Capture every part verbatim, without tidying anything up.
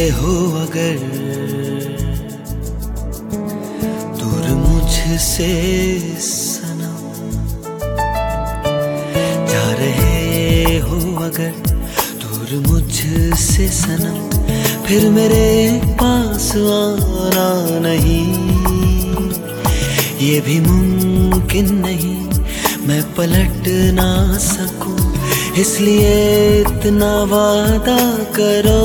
हो अगर दूर मुझसे सनम, जा रहे हो अगर दूर मुझसे सनम, फिर मेरे पास आना नहीं। ये भी मुमकिन नहीं मैं पलट ना सकूं, इसलिए इतना वादा करो,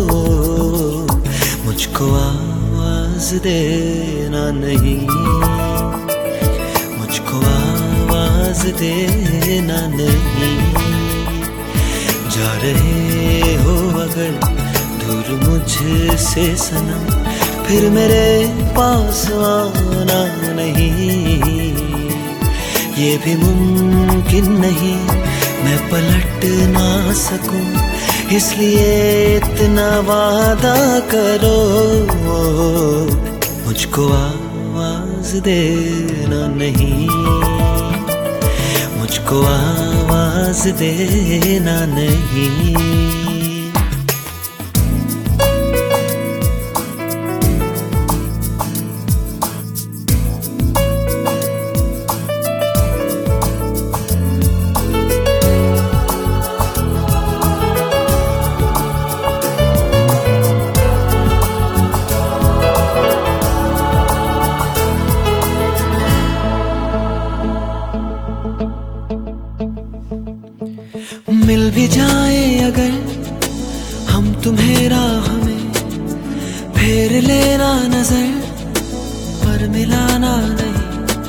मुझको आवाज देना नहीं, मुझको आवाज देना नहीं। जा रहे हो अगर दूर मुझसे सनम, फिर मेरे पास आना नहीं। ये भी मुमकिन नहीं मैं पलट ना सकूं, इसलिए इतना वादा करो, मुझको आवाज देना नहीं, मुझको आवाज देना नहीं। मिल भी जाए अगर हम तुम्हें राह में, फेर लेना नजर पर मिलाना नहीं।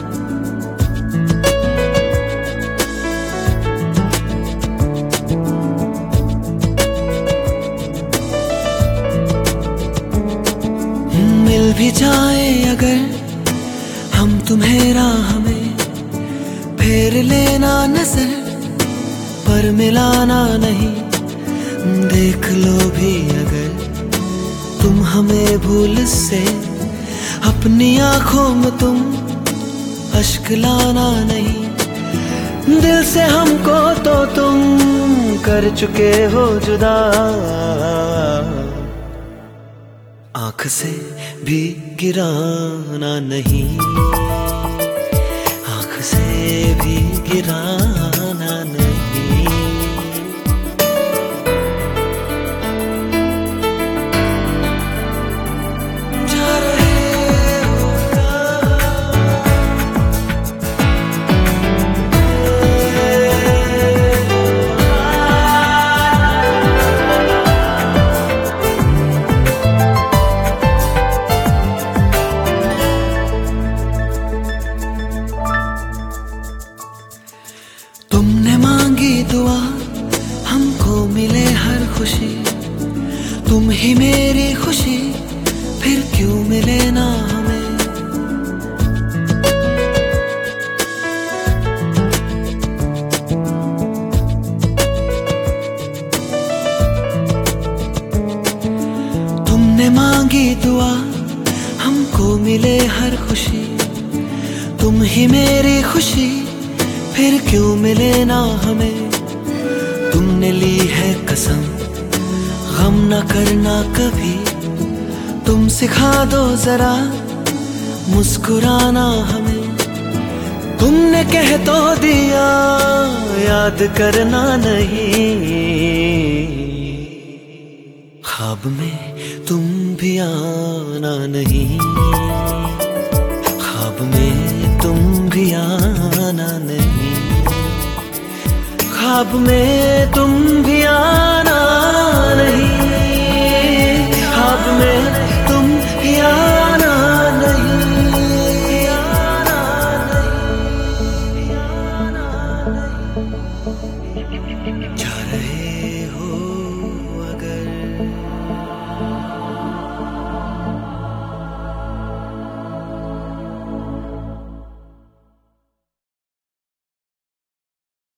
मिल भी जाए अगर हम तुम्हें राह में, फेर लेना नजर पर मिलाना नहीं। देख लो भी अगर तुम हमें भूल से, अपनी आंखों में तुम अश्क लाना नहीं। दिल से हमको तो तुम कर चुके हो जुदा, आंख से भी गिराना नहीं, आंख से भी गिराना नहीं। तुमने मांगी दुआ हमको मिले हर खुशी, तुम ही मेरी खुशी, फिर क्यों मिले ना हमें। तुमने मांगी दुआ हमको मिले हर खुशी, तुम ही मेरी खुशी, फिर क्यों मिले ना हमें। तुमने ली है कसम गम न करना कभी, तुम सिखा दो जरा मुस्कुराना हमें। तुमने कह तो दिया याद करना नहीं, ख्वाब में तुम भी आना नहीं, ख्वाब में तुम भी आना नहीं, ख्वाब में तुम भी